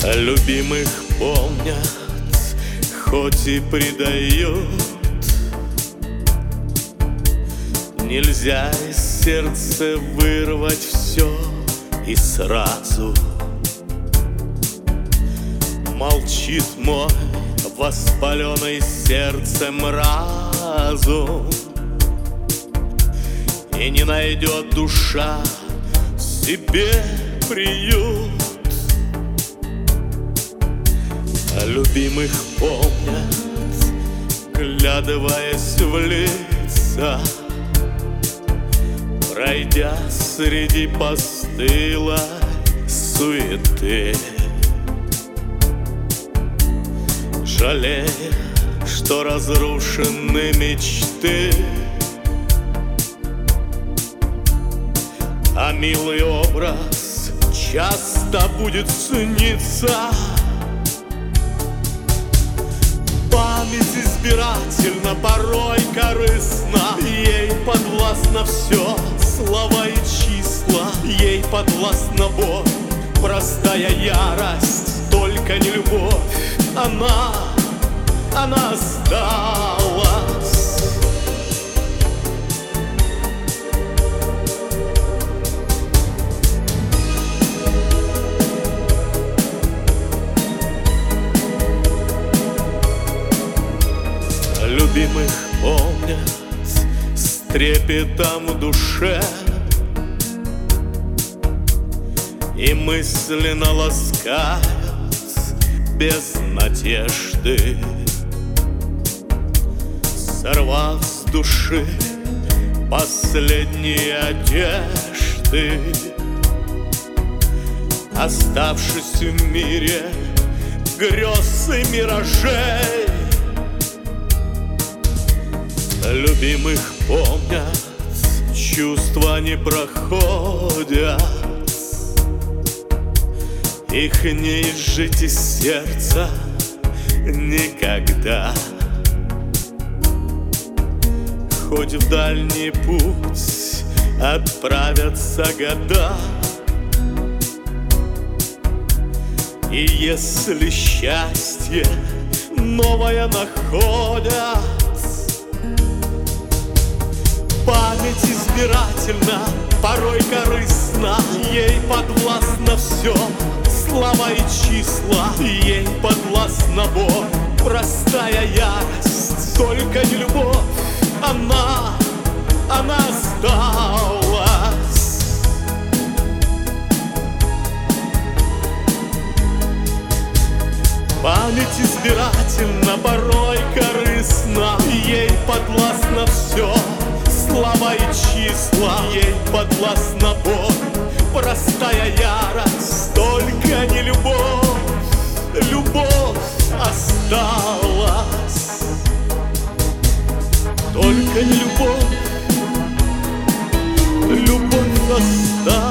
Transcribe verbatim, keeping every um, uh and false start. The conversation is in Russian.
Любимых помнят, хоть и предают. Нельзя из сердца вырвать все и сразу. Молчит мой воспаленный сердцем разум, и не найдет душа в себе приют. Любимых помнят, глядываясь в лица, пройдя среди постылой суеты, жалея, что разрушены мечты, а милый образ часто будет сниться. Память избирательна, порой корыстна, ей подвластно все, слова и числа, ей подвластна боль, простая ярость, только не любовь. Она, она осталась. Любимых помнят с трепетом в душе, и мысленно ласкают без надежды, сорвав с души последние одежды, оставшись в мире грез и миражей. Любимых помнят, чувства не проходят, их не изжить из сердца никогда. Хоть в дальний путь отправятся года, и если счастье новое находят, память избирательна, порой корыстна, ей подвластно все, слова и числа, ей подвластна боль, простая ярость, только не любовь. Она, она осталась. Память избирательна, порой корыстна, ей подвластно все, слова и числа, ей подвластна боль, простая ярость, только не любовь. Любовь осталась, только не любовь. Любовь осталась.